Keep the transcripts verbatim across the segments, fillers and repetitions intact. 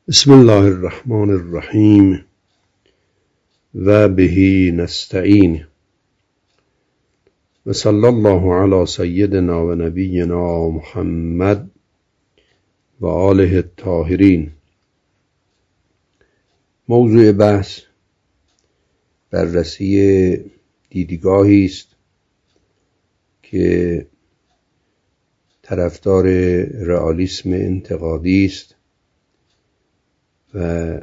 بسم الله الرحمن الرحیم و به نستعین و صلی الله علی سیدنا و نبینا محمد و آله الطاهرین. موضوع بحث بررسی دیدگاهی است که طرفدار رئالیسم انتقادی است و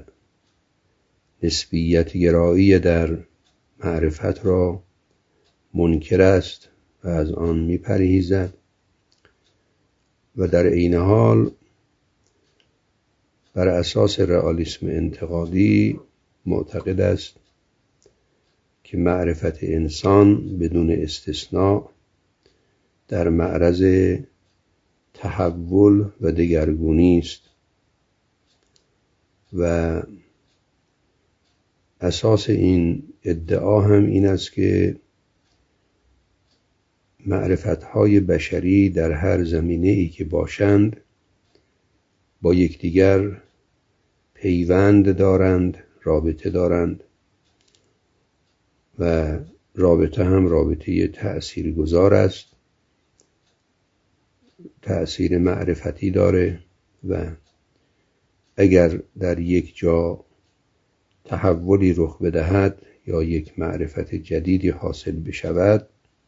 نسبیت گرایی در معرفت را منکر است و از آن می‌پرهیزد و در عین حال بر اساس رئالیسم انتقادی معتقد است که معرفت انسان بدون استثناء در معرض تحول و دگرگونی است و اساس این ادعا هم این است که معرفت‌های بشری در هر زمینه‌ای که باشند با یکدیگر پیوند دارند، رابطه دارند و رابطه هم رابطه تأثیرگذار است، تأثیر معرفتی داره و اگر در یک جا تحولی رخ بدهد یا یک معرفت جدیدی حاصل بشود،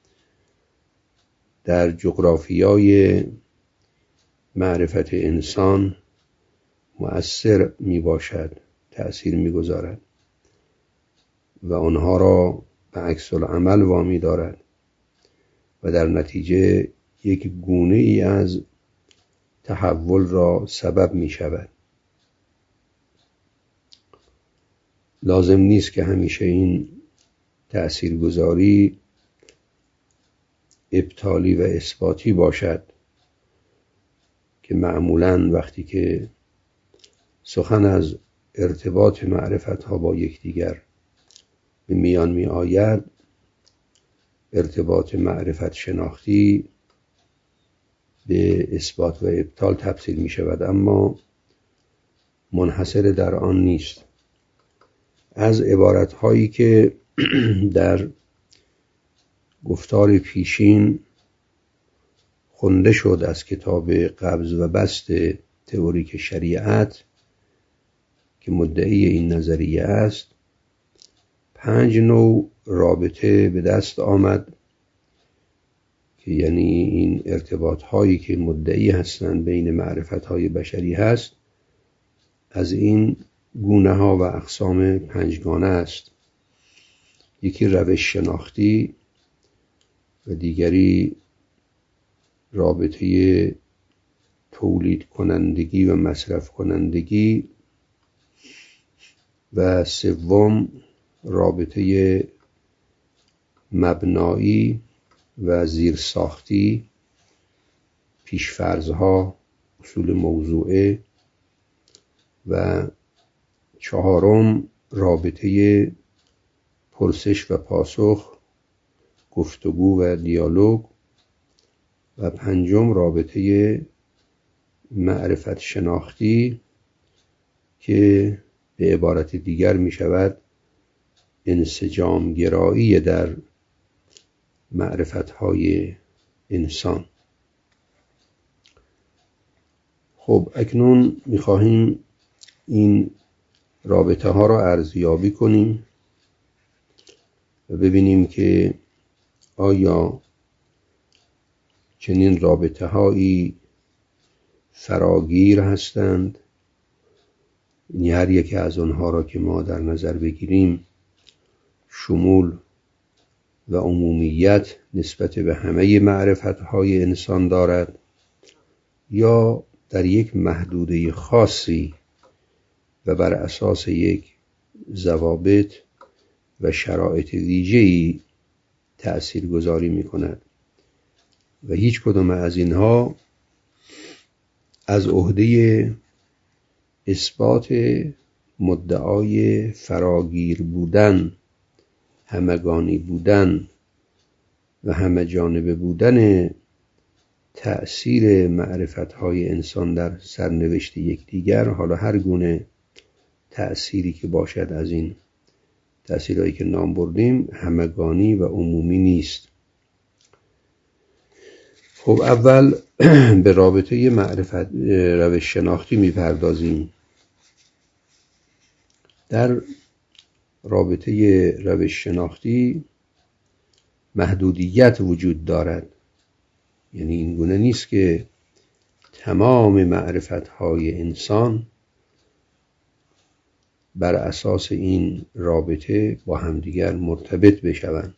در جغرافیای معرفت انسان مؤثر می باشد، تأثیر می گذارد و آنها را به عکس العمل وامی دارد و در نتیجه یک گونه ای از تحول را سبب می شود. لازم نیست که همیشه این تأثیرگذاری ابطالی و اثباتی باشد که معمولاً وقتی که سخن از ارتباط معرفت‌ها با یکدیگر به میان می آید، ارتباط معرفت شناختی به اثبات و ابطال تفسیر می شود، اما منحصر در آن نیست. از عبارت‌هایی که در گفتار پیشین خونده شد از کتاب قبض و بسط تئوریک شریعت که مدعی این نظریه است، پنج نوع رابطه به دست آمد که یعنی این ارتباط‌هایی که مدعی هستند بین معرفت‌های بشری هست، از این گونه ها و اقسام پنجگانه است. یکی روش شناختی و دیگری رابطه تولید کنندگی و مصرف کنندگی و سوم رابطه مبنایی و زیرساختی، پیشفرض‌ها، اصول موضوعه و چهارم رابطه پرسش و پاسخ، گفتگو و دیالوگ و پنجم رابطه معرفت شناختی که به عبارت دیگر می شود انسجام گرایی در معرفت‌های انسان. خب اکنون می خواهیم این رابطه ها را ارزیابی کنیم و ببینیم که آیا چنین رابطه هایی فراگیر هستند، یعنی هر یک از آنها را که ما در نظر بگیریم شمول و عمومیت نسبت به همه معرفت های انسان دارد، یا در یک محدوده خاصی و بر اساس یک ضوابط و شرایط ویژه‌ای تأثیر گذاری می کند و هیچ کدام از اینها از عهده اثبات مدعای فراگیر بودن، همگانی بودن و همه جانبه بودن تأثیر معرفت‌های انسان در سرنوشت یکدیگر، حالا هر گونه تأثیری که باشد از این تأثیرهایی که نام بردیم، همگانی و عمومی نیست. خب اول به رابطه معرفت روش شناختی میپردازیم. در رابطه روش شناختی محدودیت وجود دارد، یعنی این گونه نیست که تمام معرفت‌های انسان بر اساس این رابطه با همدیگر مرتبط بشوند.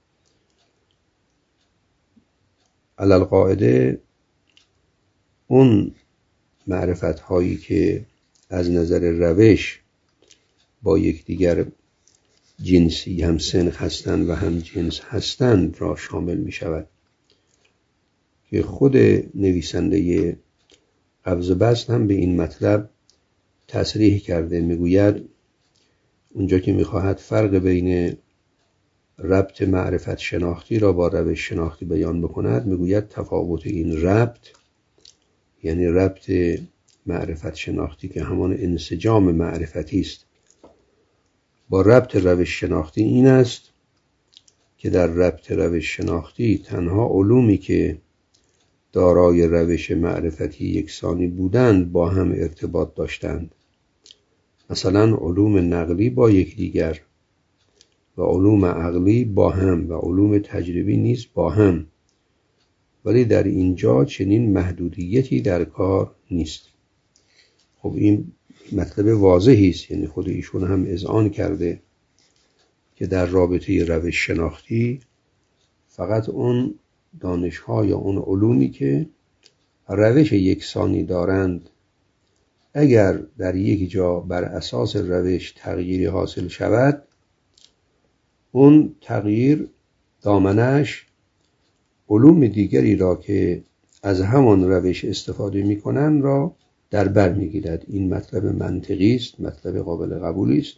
علی القاعده اون معرفت‌هایی که از نظر روش با یکدیگر جنسی هم سنخ هستند و هم جنس هستند را شامل می شود که خود نویسنده قبض بسط هم به این مطلب تصریح کرده. میگوید اونجا که میخواهد فرق بین ربط معرفت شناختی را با روش شناختی بیان بکند، میگوید تفاوت این ربط، یعنی ربط معرفت شناختی که همان انسجام معرفتی است، با ربط روش شناختی این است که در ربط روش شناختی تنها علومی که دارای روش معرفتی یکسانی بودند با هم ارتباط داشتند. مثلا علوم نقلی با یکدیگر و علوم عقلی با هم و علوم تجربی نیز با هم، ولی در اینجا چنین محدودیتی در کار نیست. خب این مطلب واضحی است، یعنی خود ایشون هم اذعان کرده که در رابطه روش شناختی فقط اون دانش‌ها یا اون علومی که روش یکسانی دارند، اگر در یک جا بر اساس روش تغییری حاصل شود، اون تغییر دامنش علوم دیگری را که از همان روش استفاده می‌کنند را در بر می‌گیرد. این مطلب منطقی است، مطلب قابل قبولی است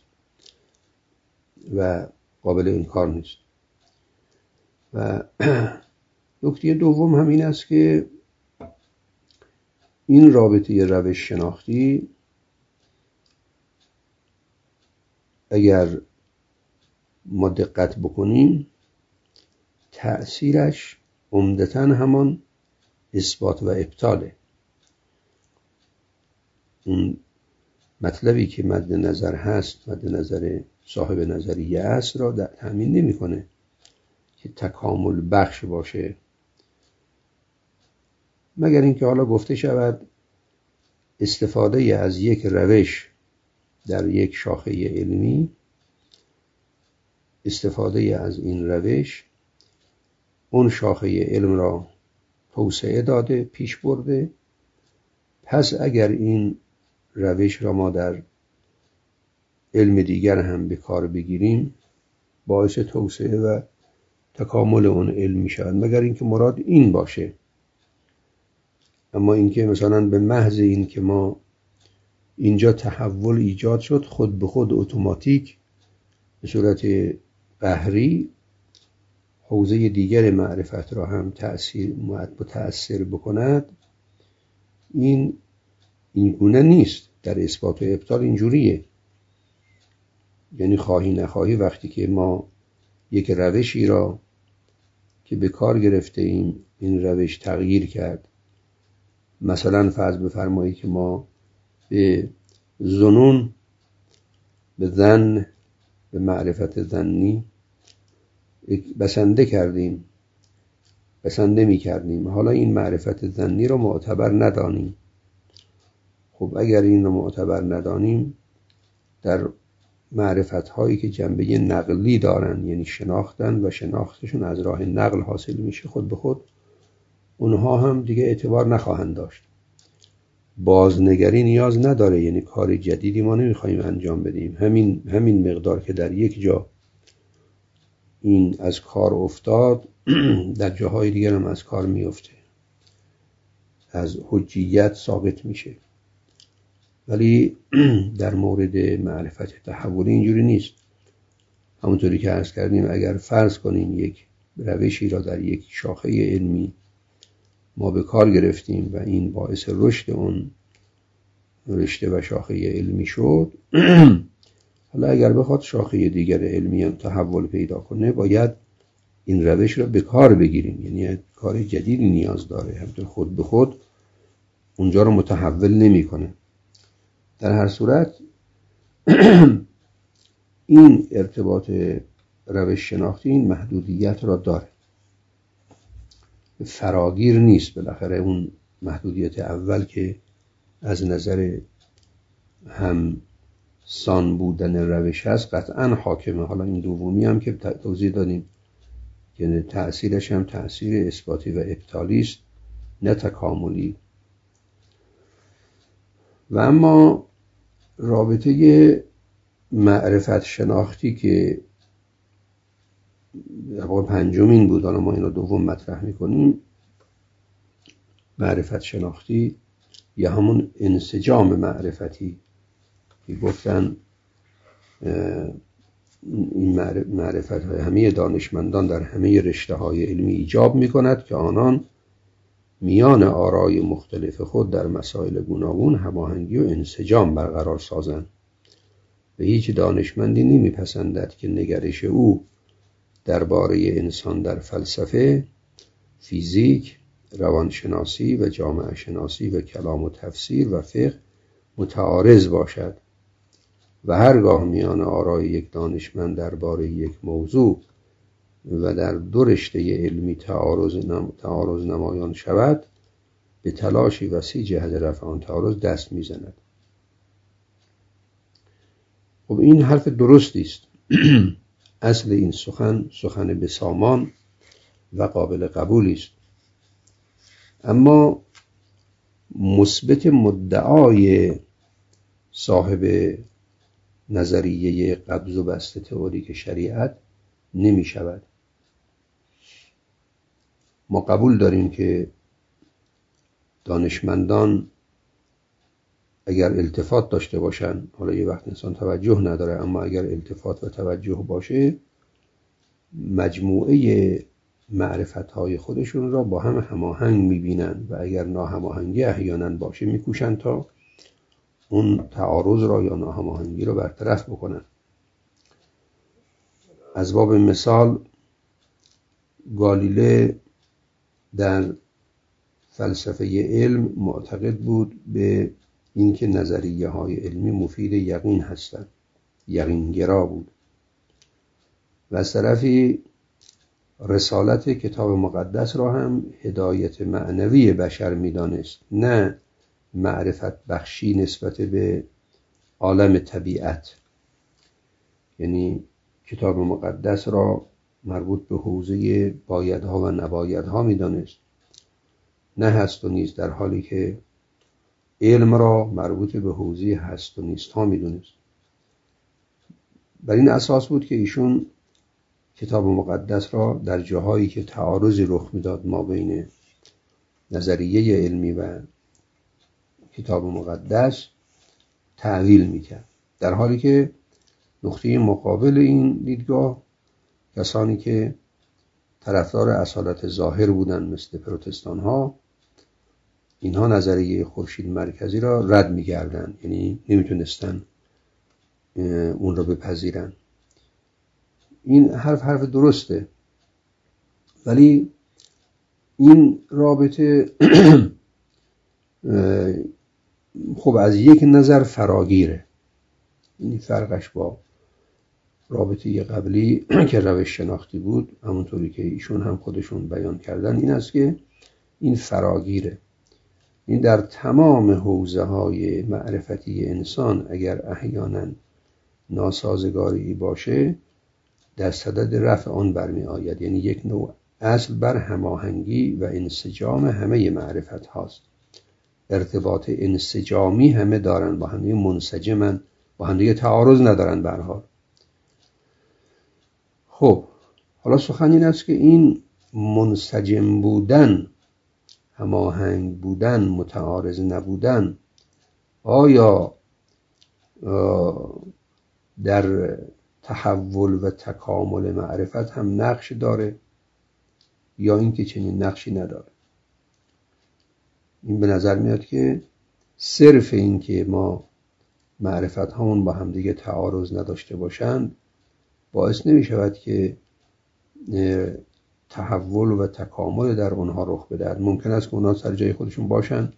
و قابل انکار نیست. و نکته دوم هم این است که این رابطه روش شناختی اگر ما دقت بکنیم تأثیرش عمدتاً همان اثبات و ابطاله. اون مطلبی که مد نظر هست، مد نظر صاحب نظریه است را تأمین نمی کنه که تکامل بخش باشه، مگر اینکه حالا گفته شود استفاده از یک روش در یک شاخه علمی، استفاده از این روش اون شاخه علم را توسعه داده، پیش برده، پس اگر این روش را ما در علم دیگر هم به کار بگیریم باعث توسعه و تکامل اون علم می شود، مگر اینکه مراد این باشه. اما اینکه مثلا به محض این که ما اینجا تحول ایجاد شد، خود به خود اتوماتیک به صورت قهری حوزه دیگر معرفت را هم تأثیر متأثر بکند، این این گونه نیست. در اثبات و ابطال اینجوریه، یعنی خواهی نخواهی وقتی که ما یک روشی را که به کار گرفته ایم این روش تغییر کرد، مثلا فرض بفرمایید که ما به ظنون، به ظن، به معرفت ظنی بسنده کردیم، بسنده می کردیم، حالا این معرفت ظنی را معتبر ندانیم. خب اگر این را معتبر ندانیم، در معرفت هایی که جنبه نقلی دارن، یعنی شناختن و شناختشون از راه نقل حاصل میشه، خود به خود اونها هم دیگه اعتبار نخواهند داشت. بازنگری نیاز نداره، یعنی کار جدیدی ما نمیخوایم انجام بدیم. همین همین مقدار که در یک جا این از کار افتاد در جاهای دیگر هم از کار میفته، از حجیت ساقط میشه. ولی در مورد معرفت تحولی اینجوری نیست. همونطوری که عرض کردیم، اگر فرض کنیم یک روشی را در یک شاخه علمی ما به کار گرفتیم و این باعث رشد اون رشته و شاخه علمی شد، حالا اگر بخواد شاخه دیگر علمی هم تحول پیدا کنه باید این روش را به کار بگیریم، یعنی کار جدیدی نیاز داره، همطور خود به خود اونجا رو متحول نمی کنه. در هر صورت این ارتباط روش شناختی این محدودیت را داره، فراگیر نیست. بالاخره اون محدودیت اول که از نظر هم سان بودن روش هست قطعا حاکمه. حالا این دومی هم که توضیح دادیم که تأثیرش هم تأثیر اثباتی و ابطالی است، نه تکاملی. و اما رابطه معرفت شناختی که در واقع پنجمین بود، حالا ما این رو دوم مطرح میکنیم، معرفت شناختی یا همون انسجام معرفتی که گفتن این معرفت های همه دانشمندان در همه رشته های علمی ایجاب می کند که آنان میان آرای مختلف خود در مسائل گوناگون هماهنگی و انسجام برقرار سازند و هیچ دانشمندی نمی پسندد که نگرش او درباره انسان در فلسفه، فیزیک، روانشناسی و جامعه شناسی و کلام و تفسیر و فقه متعارض باشد و هرگاه میان آرای یک دانشمند درباره یک موضوع و در دو رشته علمی تعارض نم... تعارض نمایان شود، به تلاشی وسیع جهت رفع آن تعارض دست میزند. خب این حرف درستی است. اصل این سخن سخن بسامان و قابل قبولی است، اما مثبت مدعای صاحب نظریه قبض و بسط تئوریک شریعت نمی شود. ما قبول داریم که دانشمندان اگر التفات داشته باشن، حالا یه وقت انسان توجه نداره، اما اگر التفات و توجه باشه مجموعه معرفت‌های خودشون را با هم هماهنگ می‌بینن و اگر ناهماهنگی احیانا باشه می‌کوشن تا اون تعارض را یا ناهماهنگی را برطرف بکنن. از باب مثال گالیله در فلسفه علم معتقد بود به اینکه نظریه های علمی مفید یقین هستند، یقینگرا بود، و از طرفی رسالت کتاب مقدس را هم هدایت معنوی بشر می‌دانست، نه معرفت بخشی نسبت به عالم طبیعت. یعنی کتاب مقدس را مربوط به حوزه بایدها و نبایدها می‌دانست، نه هست و نیست، در حالی که علم را مربوط به حوزه هست و نیست ها می‌دانست. بر این اساس بود که ایشون کتاب مقدس را در جاهایی که تعارضی رخ میداد ما بین نظریه علمی و کتاب مقدس تعویل میکرد، در حالی که نقطه مقابل این دیدگاه کسانی که طرفدار اصالت ظاهر بودند مثل پروتستان ها، اینها نظریه خورشید مرکزی را رد میکردند، یعنی نمیتونستن اون را بپذیرن. این حرف حرف درسته، ولی این رابطه خب از یک نظر فراگیره. این فرقش با رابطه قبلی که روش شناختی بود، همونطوری که ایشون هم خودشون بیان کردن، این است که این فراگیره. این در تمام حوزه های معرفتی انسان اگر احیانا ناسازگاری باشه در صدد رفع آن برمی آید، یعنی یک نوع اصل بر هماهنگی و انسجام همه معرفت هاست. ارتباط انسجامی همه دارن، با همه منسجمن، با همه تعارض ندارن به هر حال. خب حالا سخن این است که این منسجم بودن، هماهنگ بودن، متعارض نبودن، آیا در تحول و تکامل معرفت هم نقش داره یا اینکه چنین نقشی نداره؟ این به نظر میاد که صرف این که ما معرفت هامون با هم دیگه تعارض نداشته باشند باعث نمی شود که تحول و تکامل در اونها رخ بدهد. ممکن است که اونها سر جای خودشون باشن،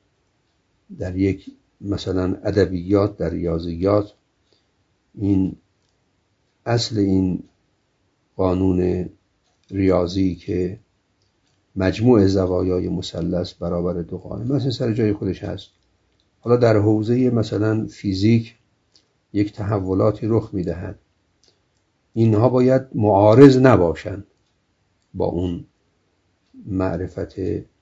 در یک مثلا ادبیات، در ریاضیات، این اصل این قانون ریاضی که مجموع زوایای مثلث برابر دو قائم مثلا سر جای خودش هست. حالا در حوزه مثلا فیزیک یک تحولاتی رخ میدهد، اینها باید معارض نباشند با اون معرفت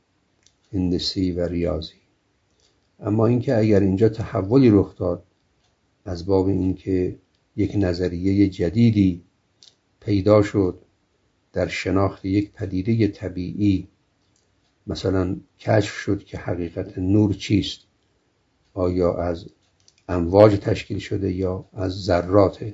هندسی و ریاضی. اما اینکه اگر اینجا تحولی رخ داد از باب اینکه یک نظریه جدیدی پیدا شد در شناخت یک پدیده طبیعی، مثلا کشف شد که حقیقت نور چیست، آیا از امواج تشکیل شده یا از ذرات،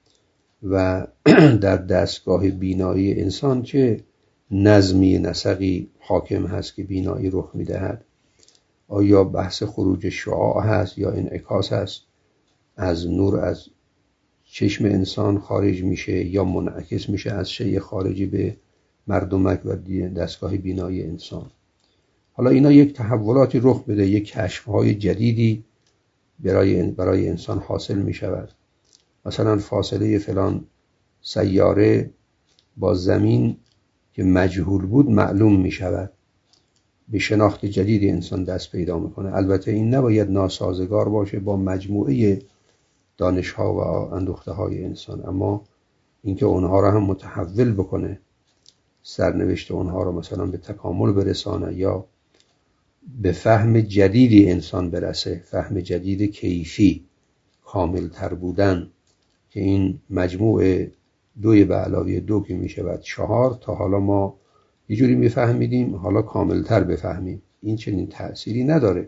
و در دستگاه بینایی انسان چه نظمی نسقی حاکم هست که بینایی رخ میدهد، آیا بحث خروج شعاع هست یا انعکاس هست، از نور از چشم انسان خارج میشه یا منعکس میشه از شیء خارجی به مردمک و دستگاه بینایی انسان. حالا اینا یک تحولاتی رخ بده، یک کشف‌های جدیدی برای برای انسان حاصل میشود. مثلا فاصله فلان سیاره با زمین که مجهول بود معلوم میشود، به شناخت جدید انسان دست پیدا میکنه. البته این نباید ناسازگار باشه با مجموعه دانش‌ها و اندوخته‌های انسان، اما اینکه اونها را هم متحول بکنه، سرنوشت اونها را مثلا به تکامل برسانه یا به فهم جدیدی انسان برسه، فهم جدید کیفی، کامل تر بودن، که این مجموع دوی به علاوه دو که می شود چهار، تا حالا ما یه جوری می فهمیدیم، حالا کامل تر بفهمیم. این چنین تأثیری نداره.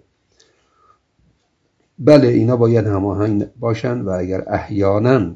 بله اینا باید هماهنگ باشن و اگر احیانا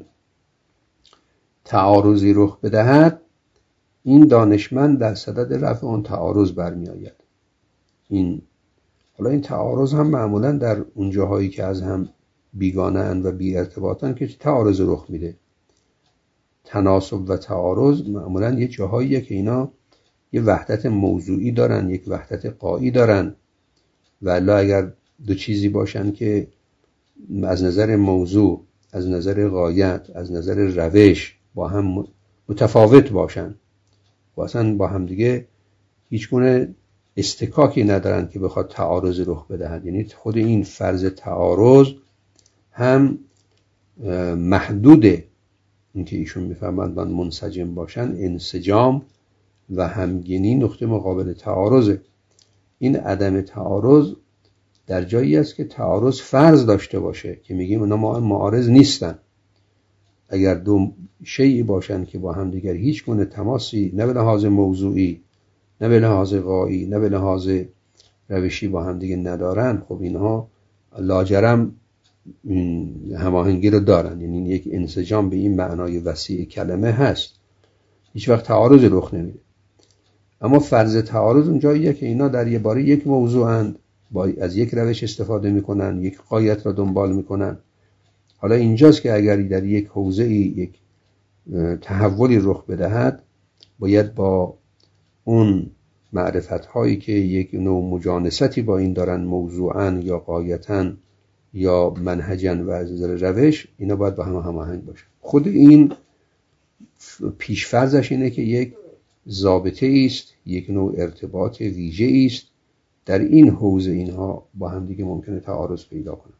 تعارضی رخ بدهد، این دانشمند در صدد رفع اون تعارض برمی آید. این حالا این تعارض هم معمولا در اون جاهایی که از هم بیگانه اند و بی ارتباطن که تعارض رخ میده. تناسب و تعارض معمولا یه جاهاییه که اینا یه وحدت موضوعی دارن، یک وحدت غایی دارن، و الا اگر دو چیزی باشن که از نظر موضوع، از نظر غایت، از نظر روش با هم متفاوت باشن و اصلا با هم دیگه هیچ گونه استکاکی ندارن که بخواد تعارض رخ بدهد. یعنی خود این فرض تعارض هم محدوده، اینکه ایشون میفهمند من منسجم باشن، انسجام و همگینی نقطه مقابل تعارضه. این عدم تعارض در جایی است که تعارض فرض داشته باشه که میگیم اونا ما معارض نیستن. اگر دو شیئی باشن که با هم دیگر هیچ گونه تماسی نه به لحاظ موضوعی، نه به لحاظ غایی، نه به لحاظ روشی با هم دیگه ندارن، خب اینها لاجرم هماهنگی رو دارن. یعنی یک انسجام به این معنای وسیع کلمه هست، هیچ وقت تعارض رخ نمیده. اما فرض تعارض اونجاییه که اینا در یه باره یک موضوعند، با از یک روش استفاده میکنن، یک غایت را دنبال میکنن. حالا اینجاست که اگر در یک حوزه‌ای یک تحولی رخ بدهد، باید با اون معرفت‌هایی که یک نوع مجانستی با این دارن، موضوعاً یا غایتاً یا منهجاً و از نظر روش، اینا باید با هم هماهنگ باشه. خود این پیش‌فرضش اینه که یک ضابطه است، یک نوع ارتباط ویژه است، در این حوزه اینها با هم دیگه ممکنه تعارض پیدا کنن.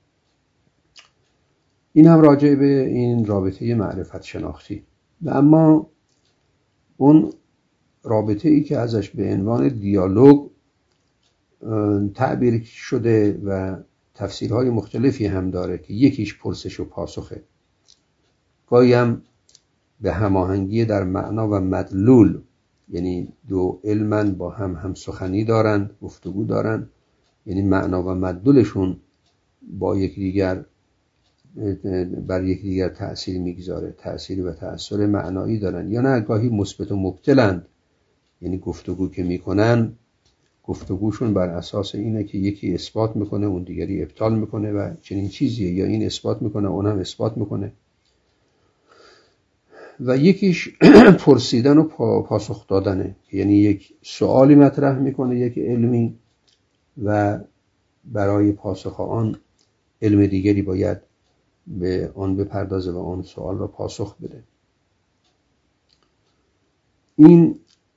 این هم راجع به این رابطه معرفت شناختی. و اما اون رابطه ای که ازش به عنوان دیالوگ تعبیر شده و تفسیرهای مختلفی هم داره که یکیش پرسش و پاسخه، گاهی هم به هماهنگی در معنا و مدلول، یعنی دو علمن با هم هم سخنی دارن، گفتگو دارن، یعنی معنا و مدلولشون با یکدیگر بر یکدیگر تأثیر میگذاره، تأثیر و تأثیر معنایی دارن، یا نه گاهی مثبت و مبطلند، یعنی گفتگو که میکنن گفتگوشون بر اساس اینه که یکی اثبات میکنه اون دیگری ابطال میکنه و چنین چیزیه، یا این اثبات میکنه اون هم اثبات میکنه. و یکیش پرسیدن و پاسخ دادنه، یعنی یک سوالی مطرح میکنه یک علمی و برای پاسخ آن علم دیگری باید به آن بپردازه و آن سوال را پاسخ بده. این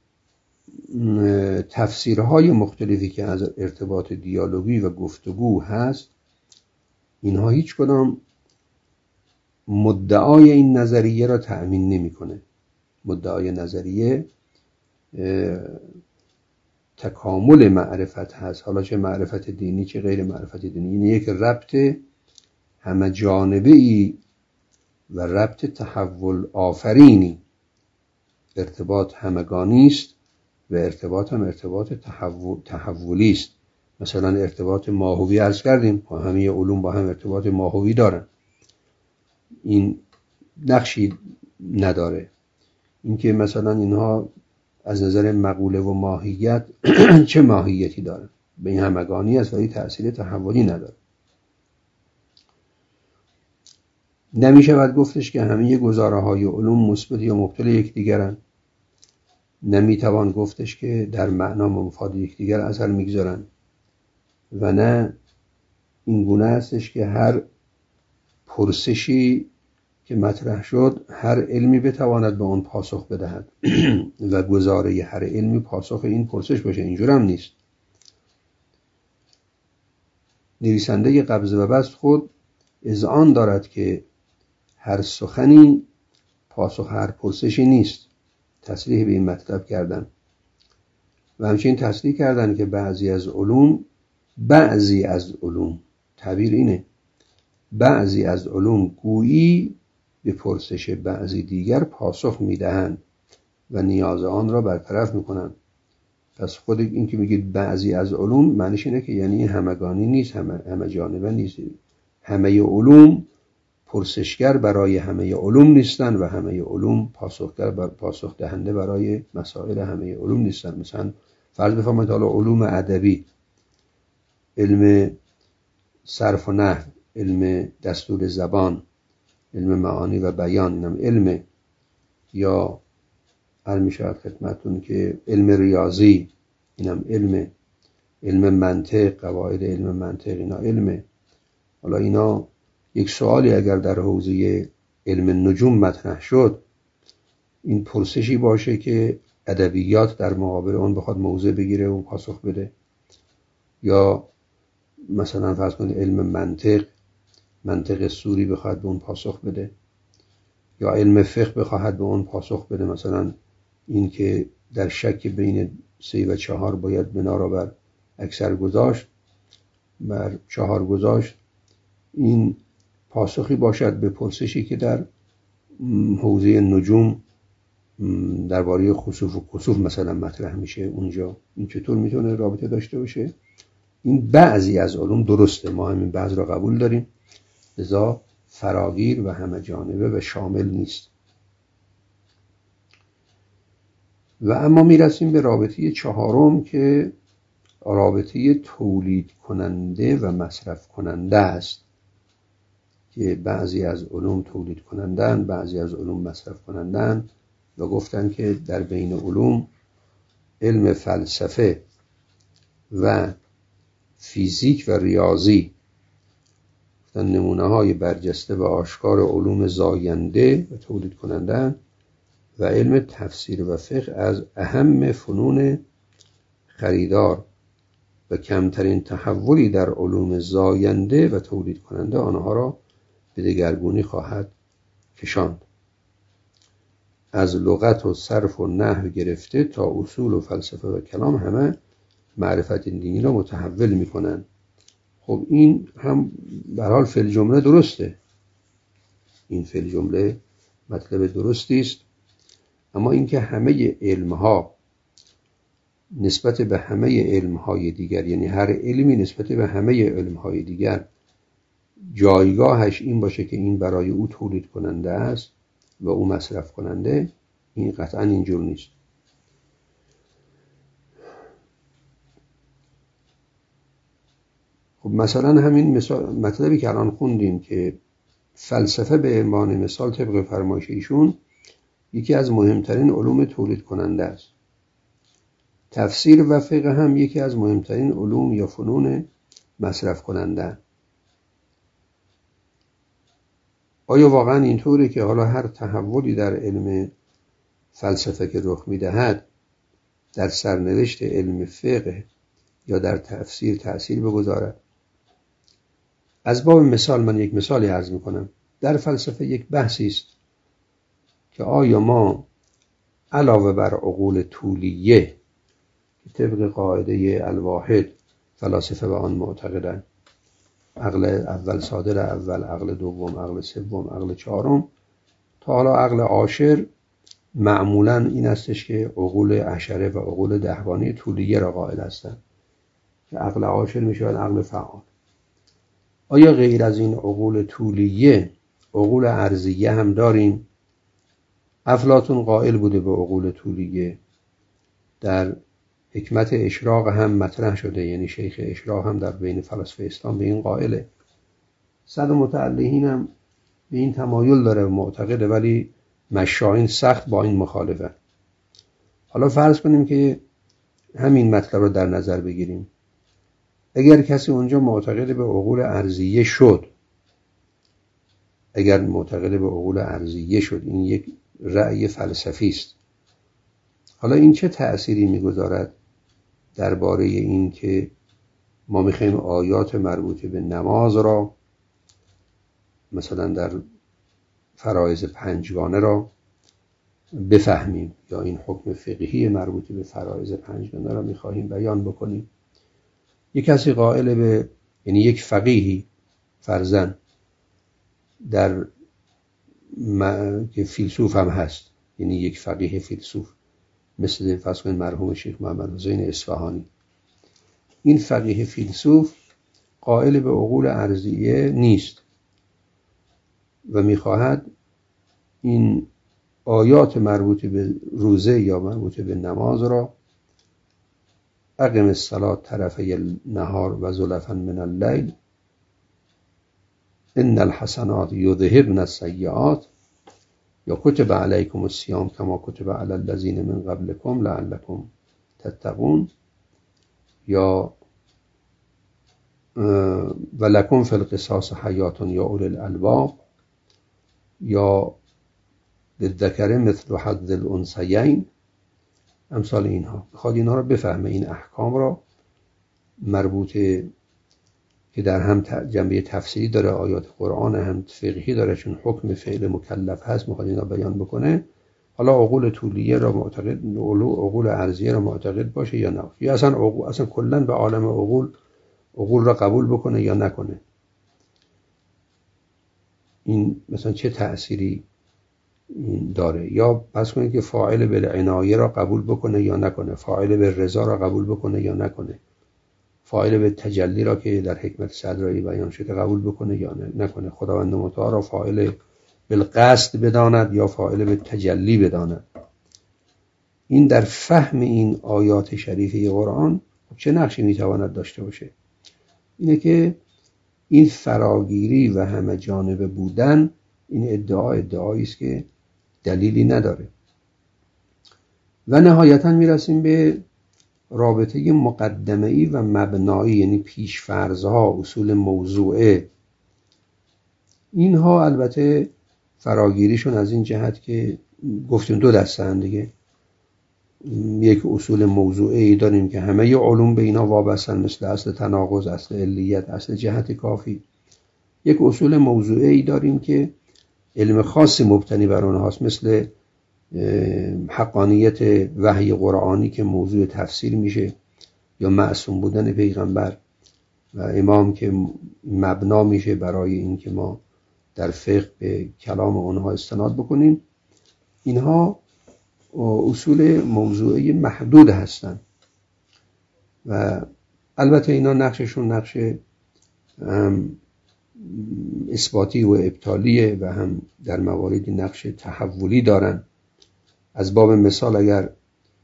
تفسیرهای مختلفی که از ارتباط دیالوگی و گفتگو هست، اینها هیچ کدام مدعای این نظریه را تأمین نمی‌کنه. مدعای نظریه تکامل معرفت هست، حالا چه معرفت دینی چه غیر معرفت دینی. این یک ربط همه جانبه‌ای و ربط تحول آفرینی، ارتباط همگانی است و ارتباط هم ارتباط تحول تحولی است. مثلا ارتباط ماهوی عرض کردیم، همه علوم با هم ارتباط ماهوی دارن، این نقشی نداره. اینکه مثلا اینها از نظر مقوله و ماهیت چه ماهیتی دارن، به این همگانی است ولی تأثیر تحولی نداره. نمیشه باید گفتش که همه گزاره های علوم مثبت یا مبطل یکدیگرن. نمیتوان گفتش که در معنا مفاد یکدیگر اثر میگذارن. و نه این گونه استش که هر پرسشی که مطرح شد هر علمی بتواند به اون پاسخ بدهد و گزاره هر علمی پاسخ این پرسش باشه. اینجور هم نیست. نویسنده قبض و بسط خود اذعان دارد که هر سخنی پاسخ هر پرسشی نیست. تصریح به این مطلب کردن و همچنین تصریح کردن که بعضی از علوم بعضی از علوم تعبیر اینه بعضی از علوم گویی به پرسش بعضی دیگر پاسخ میدهند و نیاز آن را برطرف میکنند. پس خود این که میگید بعضی از علوم معنیش اینه که یعنی همگانی نیست، همه, همه جانبه نیست. همه علوم پرسشگر برای همه علوم نیستن و همه علوم پاسخگر بر پاسخ دهنده برای مسائل همه علوم نیستن. مثلا فرض بفرمایید حالا علوم ادبی، علم صرف و نحو، علم دستور زبان، علم معانی و بیان، اینم علم. یا عرض می‌شود خدمتتون که علم ریاضی، اینم علم. علم منطق، قواعد علم منطق، اینا علمه. حالا اینا یک سوالی اگر در حوزه علم نجوم مطرح شد، این پرسشی باشه که ادبیات در مقابل اون بخواد موضع بگیره و پاسخ بده. یا مثلا فرض کنید علم منطق، منطق سوری بخواد به اون پاسخ بده. یا علم فقه بخواد به اون پاسخ بده، مثلا این که در شک بین سه و چهار باید بنا را بر اکثر گذاشت، بر چهار گذاشت. این پاسخی باشد به پرسشی که در حوزه نجوم درباره خسوف و کسوف مثلا مطرح میشه. اونجا این چطور میتونه رابطه داشته باشه؟ این بعضی از علوم درسته، ما همین بعض را قبول داریم، لذا فراگیر و همه جانبه و شامل نیست. و اما میرسیم به رابطه چهارم که رابطه تولید کننده و مصرف کننده است، که بعضی از علوم تولید کنندن، بعضی از علوم مصرف کنندن. و گفتن که در بین علوم علم فلسفه و فیزیک و ریاضی نمونه های برجسته و آشکار علوم زاینده و تولید کنندن، و علم تفسیر و فقه از اهم فنون خریدار و کمترین تحولی در علوم زاینده و تولید کننده آنها را به دگرگونی خواهد کشاند. از لغت و صرف و نحو گرفته تا اصول و فلسفه و کلام همه معرفت دینی را متحول می کنند. خب این هم به هر حال فی الجمله درسته، این فی الجمله مطلب درستی است. اما اینکه همه علمها نسبت به همه علمهای دیگر، یعنی هر علمی نسبت به همه علمهای دیگر جایگاهش این باشه که این برای او تولید کننده است و او مصرف کننده، این قطعا اینجور نیست. خب مثلا همین مثال مطلبی که الان خوندیم که فلسفه به عنوان مثال طبق فرمایش ایشون یکی از مهمترین علوم تولید کننده است. تفسیر و فقه هم یکی از مهمترین علوم یا فنون مصرف کننده. آیا واقعا اینطوره که حالا هر تحولی در علم فلسفه که رخ میدهد در سرنوشت علم فقه یا در تفسیر تأثیر بگذارد؟ از باب مثال من یک مثالی عرض میکنم. در فلسفه یک بحثی است که آیا ما علاوه بر عقول طولیه که طبق قاعده الواحد فلاسفه به آن معتقدند، عقل اول صادر اول، عقل دوم، عقل سوم، عقل چهارم، تا حالا عقل عاشر معمولا این استش که عقول عشره و عقول دهوانی طولیه را قائل هستند که عقل عاشر میشه عقل فعال. آیا غیر از این عقول طولیه عقول ارضیه هم داریم؟ افلاطون قائل بوده به عقول طولیه، در حکمت اشراق هم مطرح شده، یعنی شیخ اشراق هم در بین فلاسفه اسلام به این قائله. صد متعلهین هم به این تمایل داره و معتقده، ولی مشایخ سخت با این مخالفه. حالا فرض کنیم که همین مطلب رو در نظر بگیریم. اگر کسی اونجا معتقد به عقول ارضیه شد، اگر معتقد به عقول ارضیه شد، این یک رأی فلسفی است. حالا این چه تأثیری میگذارد درباره این که ما میخوایم آیات مربوطه به نماز را مثلا در فرایض پنجگانه را بفهمیم، یا این حکم فقهی مربوط به فرایض پنجگانه را میخواهیم بیان بکنیم؟ یک کسی قائل به، یعنی یک فقیهی فرضاً در م... که فیلسوف هم هست، یعنی یک فقیه فیلسوف مثل فرض کنید مرحوم شیخ محمد حسین اصفهانی، این فقیه فیلسوف قائل به عقول ارضیه نیست و میخواهد این آیات مربوط به روزه یا مربوط به نماز را اقم الصلاة طرفی النهار و زلفا من اللیل ان الحسنات یذهبن السیئات یا کتب علیکم الصیام کما کتب علی الذین من قبلکم لعلکم تتقون، یا ولکم فی القصاص حیات یا اولی الالباب، یا للذکر مثل حظ الانثیین، امثال اینها. بخواد اینها رو بفهمه، این احکام را مربوطه که در هم جنبه تفسیری داره، آیات قرآن هم فقهی داره، چون حکم فعل مکلف هست، میخواد اینا بیان بکنه. حالا عقول طولیه را معتقد، عقول ارضیه را معتقد باشه یا نه، یا اصلا عقول، اصلا کلا به عالم عقول عقول را قبول بکنه یا نکنه. این مثلا چه تأثیری داره؟ یا پس کنید که فاعل بالعنایه را قبول بکنه یا نکنه، فاعل بالرضا را قبول بکنه یا نکنه، فاعل به تجلی را که در حکمت صدرایی بیان شده قبول بکنه یا نکنه، خداوند متعال را فاعل بالقصد بداند یا فاعل به تجلی بداند. این در فهم این آیات شریفه قرآن چه نقشی میتواند داشته باشه؟ اینه که این فراگیری و همه جانبه بودن، این ادعا ادعایی است که دلیلی نداره. و نهایتا میرسیم به رابطه مقدمه‌ای و مبنایی، یعنی پیش‌فرض‌ها، اصول موضوعه. اینها البته فراگیریشون از این جهت که گفتیم دو دسته‌اند دیگه. یک اصول موضوعی داریم که همه علوم به اینا وابستن، مثل اصل تناقض، اصل علیت، اصل جهت کافی. یک اصول موضوعی داریم که علم خاصی مبتنی بر اونهاست، مثل حقانیت وحی قرآنی که موضوع تفسیر میشه، یا معصوم بودن پیغمبر و امام که مبنا میشه برای این که ما در فقه به کلام اونها استناد بکنیم. اینها اصول موضوعی محدود هستند و البته اینا نقششون نقش هم اثباتی و ابطالیه و هم در مواردی نقش تحولی دارن. از باب مثال اگر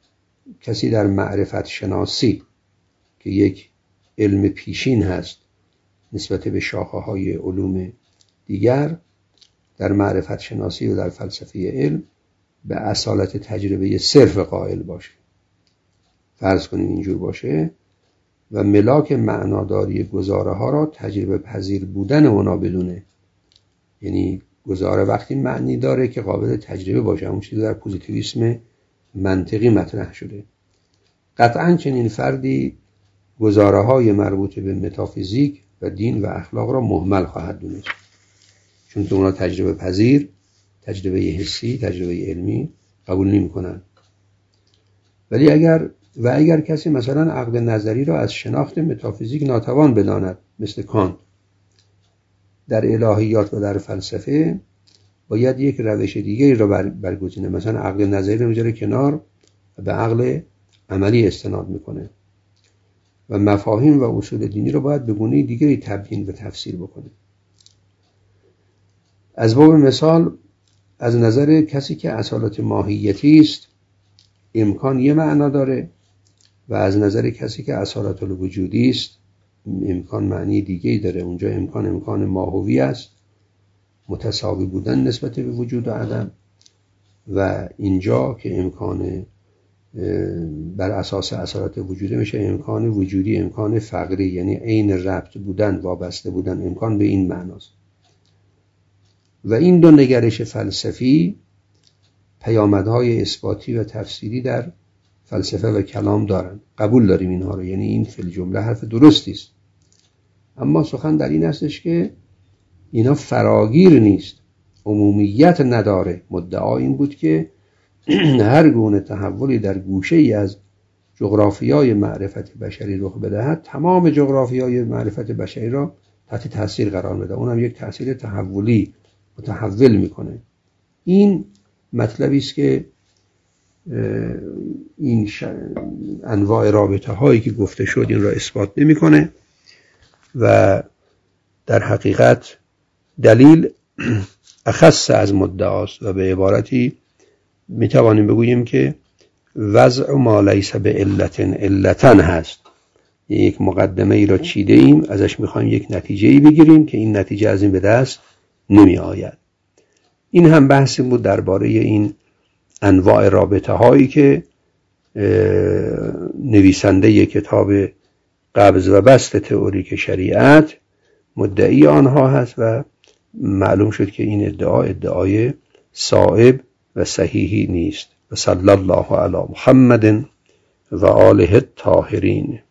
کسی در معرفت شناسی که یک علم پیشین هست نسبت به شاخه‌های علوم دیگر در معرفت شناسی و در فلسفه علم به اصالت تجربه صرف قائل باشه. فرض کنیم اینجور باشه و ملاک معناداری گزاره ها را تجربه پذیر بودن اونا بدونه. یعنی گزاره وقتی معنی داره که قابل تجربه باشه، همون چیزی در پوزیتیویسم منطقی مطرح شده. قطعاً چنین فردی گزاره های مربوط به متافیزیک و دین و اخلاق را مهمل خواهد دونست، چون که اونا تجربه پذیر، تجربه حسی، تجربه علمی قبول نمی کنن. ولی اگر و اگر کسی مثلا عقل نظری را از شناخت متافیزیک ناتوان بداند، مثل کانت، در الهیات و در فلسفه باید یک روش دیگری را برگزینه. مثلا عقل نظری رو میذاره کنار و به عقل عملی استناد میکنه و مفاهیم و اصول دینی رو باید به گونه دیگری تبیین و تفسیر بکنه. از باب مثال، از نظر کسی که اصالت ماهیتی است امکان یه معنا داره و از نظر کسی که اصالت الوجودی است امکان معنی دیگه‌ای داره. اونجا امکان امکان ماهوی است، متساوی بودن نسبت به وجود و عدم، و اینجا که امکان بر اساس اصالت وجوده میشه امکان وجودی، امکان فقری، یعنی عین ربط بودن، وابسته بودن، امکان به این معناست. و این دو نگرش فلسفی پیامدهای اثباتی و تفسیری در فلسفه و کلام دارند. قبول داریم اینها رو، یعنی این فی الجمله حرف درستی است. اما سخن در این استش که اینا فراگیر نیست، عمومیت نداره. مدعا این بود که هر گونه تحولی در گوشه ای از جغرافیای معرفت بشری رخ بدهد تمام جغرافیای معرفت بشری را تحت تاثیر قرار بده، اونم یک تاثیر تحولی متحول میکنه. این مطلبی است که این ش... انواع رابطه هایی که گفته شد این را اثبات نمیکنه و در حقیقت دلیل اخص از مدعاست و به عبارتی میتوانیم بگوییم که وضع ما لیس به علت علتن هست. یک مقدمه ای را چیده ایم، ازش میخوایم یک نتیجه ای بگیریم که این نتیجه از این به دست نمی آید. این هم بحثی بود درباره این انواع رابطه هایی که نویسنده کتاب قبض و بسط تئوریک شریعت مدعی آنها هست و معلوم شد که این ادعا ادعای صائب و صحیحی نیست. و صلی الله علی محمد و آله الطاهرین.